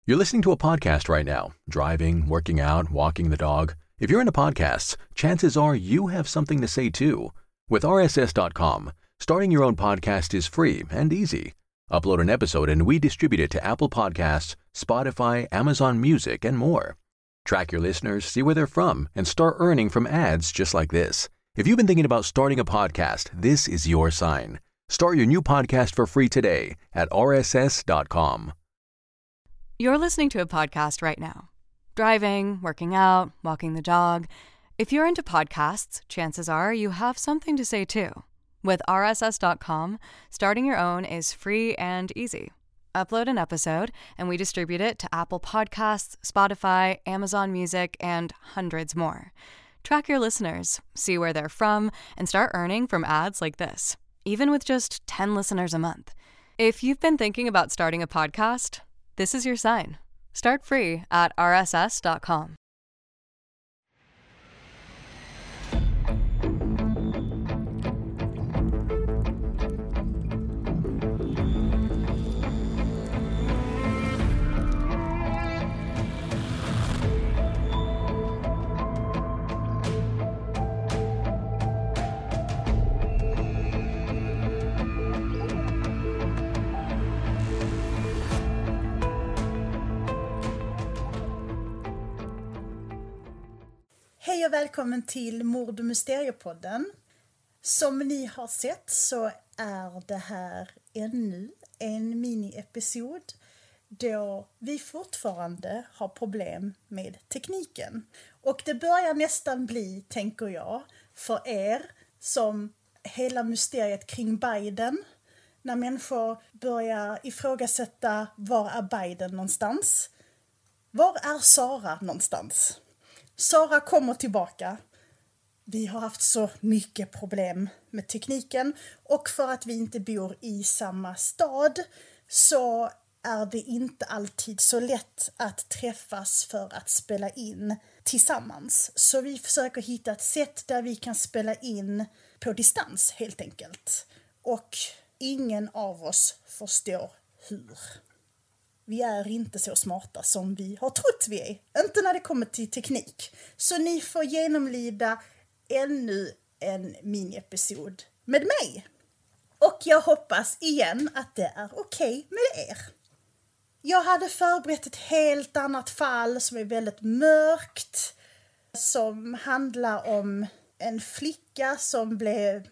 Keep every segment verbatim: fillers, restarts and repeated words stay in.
You're listening to a podcast right now, driving, working out, walking the dog. If you're into podcasts, chances are you have something to say too. With R S S dot com, starting your own podcast is free and easy. Upload an episode and we distribute it to Apple Podcasts, Spotify, Amazon Music, and more. Track your listeners, see where they're from, and start earning from ads just like this. If you've been thinking about starting a podcast, this is your sign. Start your new podcast for free today at R S S dot com. You're listening to a podcast right now. Driving, working out, walking the dog. If you're into podcasts, chances are you have something to say too. With R S S dot com, starting your own is free and easy. Upload an episode, and we distribute it to Apple Podcasts, Spotify, Amazon Music, and hundreds more. Track your listeners, see where they're from, and start earning from ads like this, even with just ten listeners a month. If you've been thinking about starting a podcast, this is your sign. Start free at R S S dot com. Hej och välkommen till Mord- och Mysteriepodden. Som ni har sett så är det här ännu en mini-episod då vi fortfarande har problem med tekniken. Och det börjar nästan bli, tänker jag, för er som hela mysteriet kring Biden. När människor börjar ifrågasätta, var är Biden någonstans? Var är Sara någonstans? Sara kommer tillbaka. Vi har haft så mycket problem med tekniken och för att vi inte bor i samma stad så är det inte alltid så lätt att träffas för att spela in tillsammans. Så vi försöker hitta ett sätt där vi kan spela in på distans helt enkelt. Och ingen av oss förstår hur. Vi är inte så smarta som vi har trott vi är. Inte när det kommer till teknik. Så ni får genomlida ännu en mini-episod med mig. Och jag hoppas igen att det är okej med er. Jag hade förberett ett helt annat fall som är väldigt mörkt. Som handlar om en flicka som blev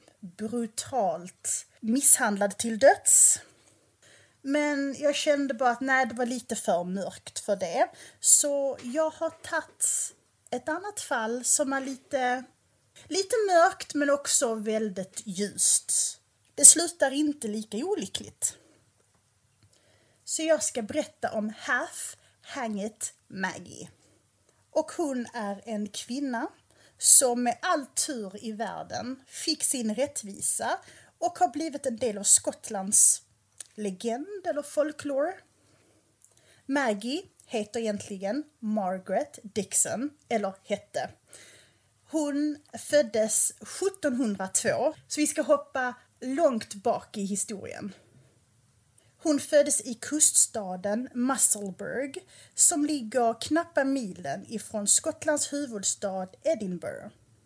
brutalt misshandlad till döds. Men jag kände bara att nej, det var lite för mörkt för det. Så jag har tagit ett annat fall som är lite, lite mörkt men också väldigt ljust. Det slutar inte lika olyckligt. Så jag ska berätta om Half Hangit Maggie. Och hon är en kvinna som med all tur i världen fick sin rättvisa och har blivit en del av Skottlands legend eller folklore. Maggie heter egentligen Margaret Dixon, eller hette. Hon föddes sjuttonhundratvå, så vi ska hoppa långt bak i historien. Hon föddes i kuststaden Musselburgh som ligger knappa milen ifrån Skottlands huvudstad Edinburgh.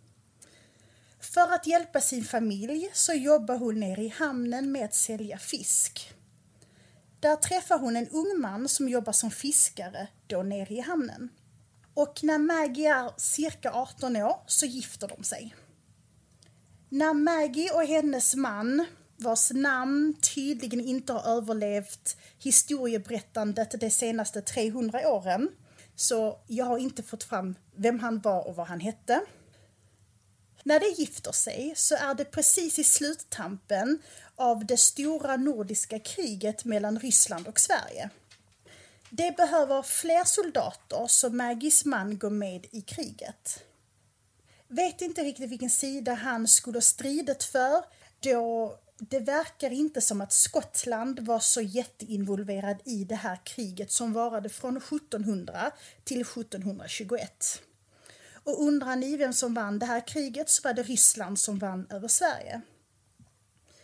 För att hjälpa sin familj så jobbar hon nere i hamnen med att sälja fisk. Där träffar hon en ung man som jobbar som fiskare då nere i hamnen. Och när Maggie är cirka arton år så gifter de sig. När Maggie och hennes man, vars namn tydligen inte har överlevt historieberättandet de senaste trehundra åren, så jag har inte fått fram vem han var och vad han hette. När de gifter sig så är det precis i sluttampen av det stora nordiska kriget mellan Ryssland och Sverige. De behöver fler soldater så Maggies man går med i kriget. Vet inte riktigt vilken sida han skulle ha stridit för, då det verkar inte som att Skottland var så jätteinvolverad i det här kriget som varade från sjuttonhundra till sjuttonhundratjugoett. Och undrar ni vem som vann det här kriget så var det Ryssland som vann över Sverige.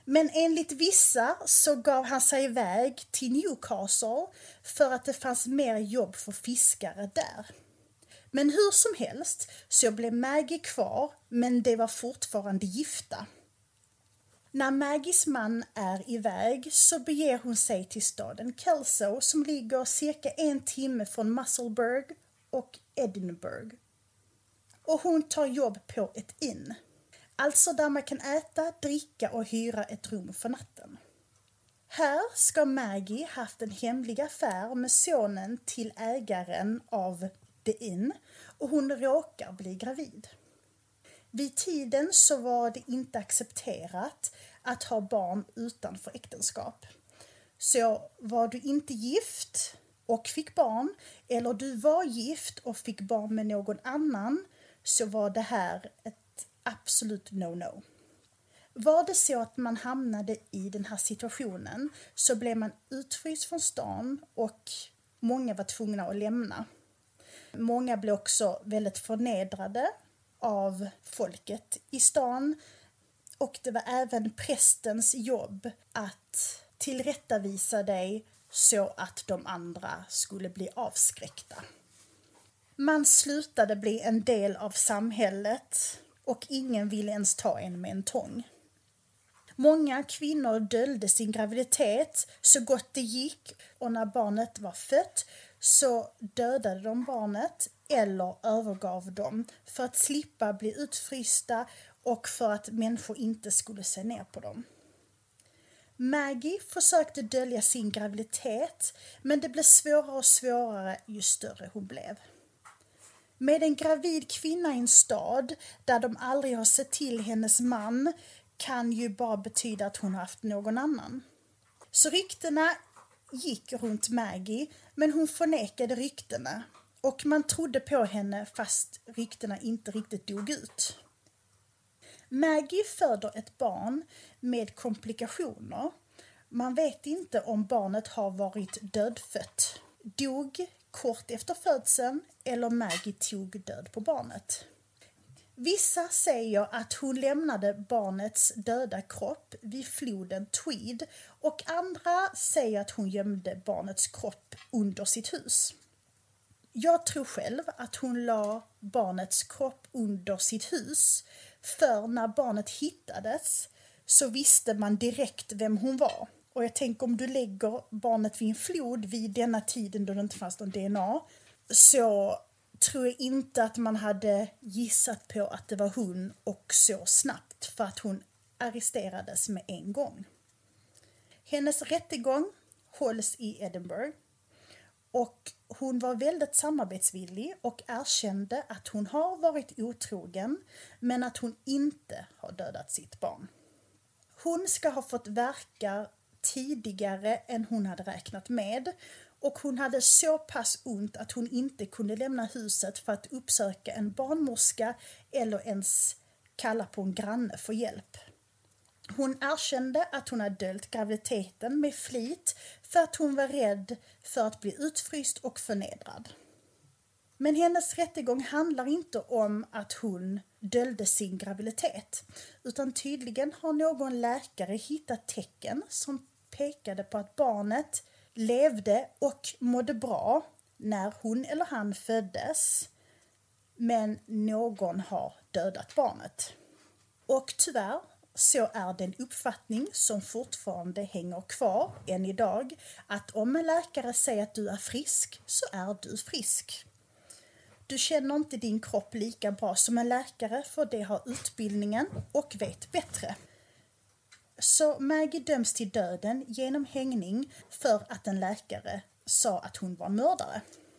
Men enligt vissa så gav han sig iväg till Newcastle för att det fanns mer jobb för fiskare där. Men hur som helst så blev Maggie kvar, men de var fortfarande gifta. När Maggies man är iväg så beger hon sig till staden Kelso som ligger cirka en timme från Musselburgh och Edinburgh. Och hon tar jobb på ett inn. Alltså där man kan äta, dricka och hyra ett rum för natten. Här ska Maggie haft en hemlig affär med sonen till ägaren av The Inn och hon råkar bli gravid. Vid tiden så var det inte accepterat att ha barn utanför äktenskap. Så var du inte gift och fick barn, eller du var gift och fick barn med någon annan, så var det här ett absolut no-no. Var det så att man hamnade i den här situationen så blev man utfryst från stan och många var tvungna att lämna. Många blev också väldigt förnedrade av folket i stan och det var även prästens jobb att tillrättavisa dig så att de andra skulle bli avskräckta. Man slutade bli en del av samhället och ingen ville ens ta en med en tång. Många kvinnor döljde sin graviditet så gott det gick och när barnet var fött så dödade de barnet eller övergav dem för att slippa bli utfrysta och för att människor inte skulle se ner på dem. Maggie försökte dölja sin graviditet men det blev svårare och svårare ju större hon blev. Med en gravid kvinna i en stad där de aldrig har sett till hennes man kan ju bara betyda att hon har haft någon annan. Så ryktena gick runt Maggie men hon förnekade ryktena och man trodde på henne fast ryktena inte riktigt dog ut. Maggie föder ett barn med komplikationer. Man vet inte om barnet har varit dödfött, dog kort efter födseln eller Maggie tog död på barnet. Vissa säger att hon lämnade barnets döda kropp vid floden Tweed och andra säger att hon gömde barnets kropp under sitt hus. Jag tror själv att hon la barnets kropp under sitt hus för när barnet hittades så visste man direkt vem hon var. Och jag tänker om du lägger barnet vid en flod vid denna tiden då det inte fanns någon D N A så tror jag inte att man hade gissat på att det var hon och så snabbt för att hon arresterades med en gång. Hennes rättegång hålls i Edinburgh och hon var väldigt samarbetsvillig och erkände att hon har varit otrogen men att hon inte har dödat sitt barn. Hon ska ha fått verka tidigare än hon hade räknat med och hon hade så pass ont att hon inte kunde lämna huset för att uppsöka en barnmorska eller ens kalla på en granne för hjälp. Hon erkände att hon hade döljt graviditeten med flit för att hon var rädd för att bli utfryst och förnedrad. Men hennes rättegång handlar inte om att hon döljde sin graviditet utan tydligen har någon läkare hittat tecken som pekade på att barnet levde och mådde bra när hon eller han föddes men någon har dödat barnet. Och tyvärr så är det en uppfattning som fortfarande hänger kvar än idag att om en läkare säger att du är frisk så är du frisk. Du känner inte din kropp lika bra som en läkare för det har utbildningen och vet bättre. Så Maggie döms till döden genom hängning för att en läkare sa att hon var mördare.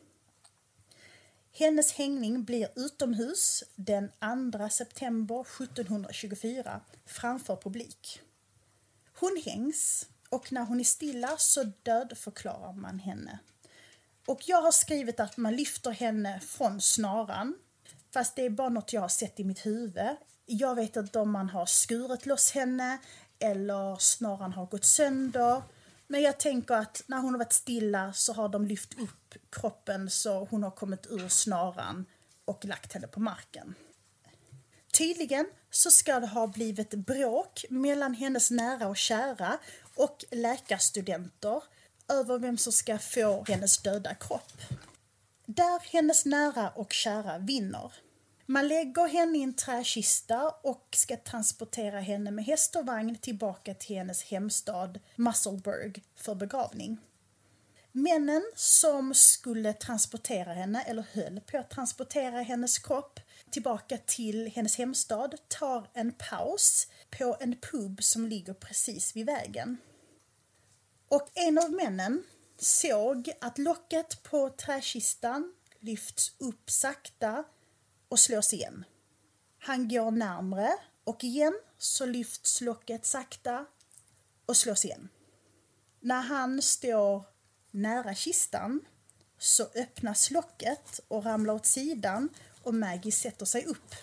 Hennes hängning blir utomhus den andra september sjuttonhundratjugofyra framför publik. Hon hängs och när hon är stilla så dödförklarar man henne. Och jag har skrivit att man lyfter henne från snaran, fast det är bara något jag har sett i mitt huvud. Jag vet inte om man har skurit loss henne eller snaran har gått sönder. Men jag tänker att när hon har varit stilla så har de lyft upp kroppen så hon har kommit ur snaran och lagt henne på marken. Tydligen så ska det ha blivit bråk mellan hennes nära och kära och läkarstudenter över vem som ska få hennes döda kropp. Där hennes nära och kära vinner. Man lägger henne i en träkista och ska transportera henne med häst och vagn tillbaka till hennes hemstad Musselburgh för begravning. Männen som skulle transportera henne, eller höll på att transportera hennes kropp tillbaka till hennes hemstad, tar en paus på en pub som ligger precis vid vägen. Och en av männen såg att locket på träkistan lyfts upp sakta och slås igen. Han går närmre och igen så lyfts locket sakta och slås igen. När han står nära kistan så öppnas locket och ramlar åt sidan och Maggie sätter sig upp.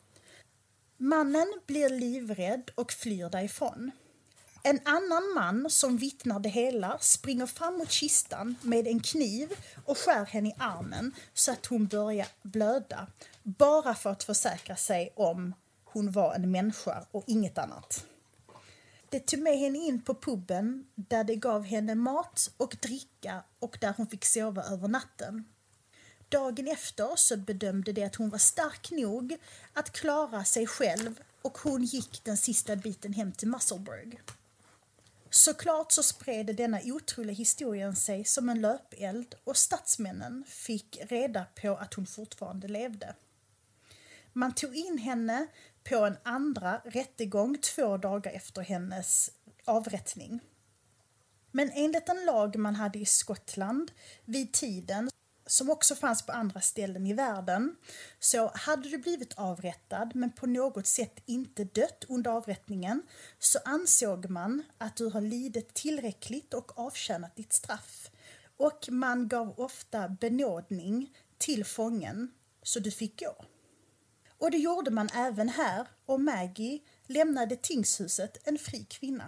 Mannen blir livrädd och flyr därifrån. En annan man som vittnar det hela springer fram mot kistan med en kniv och skär henne i armen så att hon börjar blöda, bara för att försäkra sig om hon var en människa och inget annat. Det tog med henne in på puben där det gav henne mat och dricka och där hon fick sova över natten. Dagen efter så bedömde det att hon var stark nog att klara sig själv och hon gick den sista biten hem till Musselburgh. Såklart så spred denna otroliga historien sig som en löpeld och statsmännen fick reda på att hon fortfarande levde. Man tog in henne på en andra rättegång två dagar efter hennes avrättning. Men enligt en lag man hade i Skottland vid tiden, som också fanns på andra ställen i världen, så hade du blivit avrättad men på något sätt inte dött under avrättningen, så ansåg man att du har lidit tillräckligt och avtjänat ditt straff. Och man gav ofta benådning till fången så du fick gå. Och det gjorde man även här och Maggie lämnade tingshuset en fri kvinna.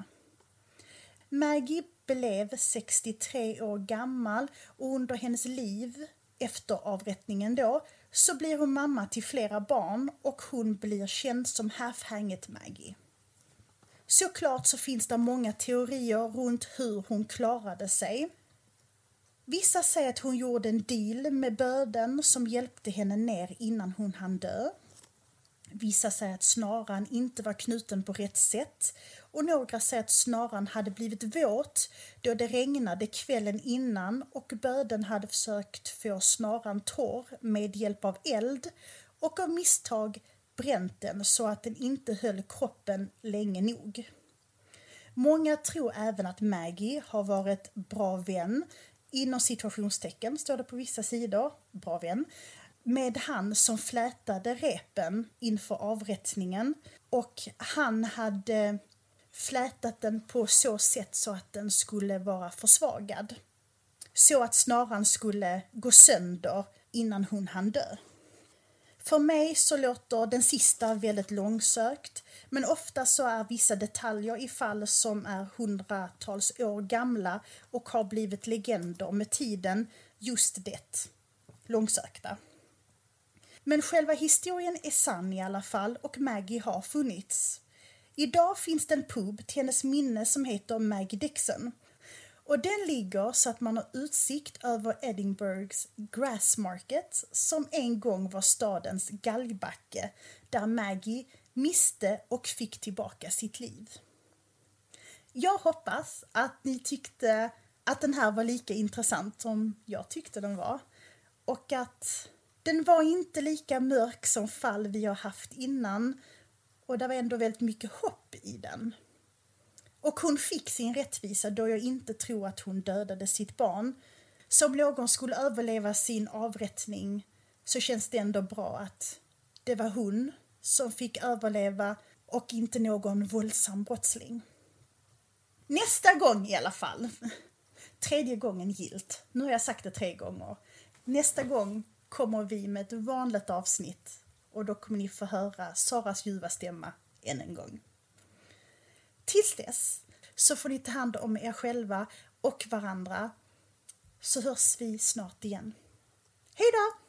Maggie blev sextiotre år gammal och under hennes liv efter avrättningen då så blir hon mamma till flera barn och hon blir känd som Half-Hanged Maggie. Såklart så finns det många teorier runt hur hon klarade sig. Vissa säger att hon gjorde en deal med böden som hjälpte henne ner innan hon hann dö. Vissa säger att snaran inte var knuten på rätt sätt och några säger att snaran hade blivit våt då det regnade kvällen innan och böden hade försökt få snaran torr med hjälp av eld och av misstag bränt den så att den inte höll kroppen länge nog. Många tror även att Maggie har varit bra vän, inom situationstecken står det på vissa sidor, bra vän, med han som flätade repen inför avrättningen och han hade flätat den på så sätt så att den skulle vara försvagad. Så att snaran skulle gå sönder innan hon hann dö. För mig så låter den sista väldigt långsökt, men ofta så är vissa detaljer i fall som är hundratals år gamla och har blivit legender med tiden just det långsökta. Men själva historien är sann i alla fall och Maggie har funnits. Idag finns det en pub till hennes minne som heter Maggie Dixon. Och den ligger så att man har utsikt över Edinburghs Grassmarket som en gång var stadens galgbacke där Maggie miste och fick tillbaka sitt liv. Jag hoppas att ni tyckte att den här var lika intressant som jag tyckte den var. Och att den var inte lika mörk som fall vi har haft innan. Och det var ändå väldigt mycket hopp i den. Och hon fick sin rättvisa då jag inte tror att hon dödade sitt barn. Så om någon skulle överleva sin avrättning så känns det ändå bra att det var hon som fick överleva och inte någon våldsam brottsling. Nästa gång i alla fall. Tredje gången gilt. Nu har jag sagt det tre gånger. Nästa gång kommer vi med ett vanligt avsnitt och då kommer ni få höra Saras ljuva stämma än en gång. Tills dess så får ni ta hand om er själva och varandra så hörs vi snart igen. Hej då!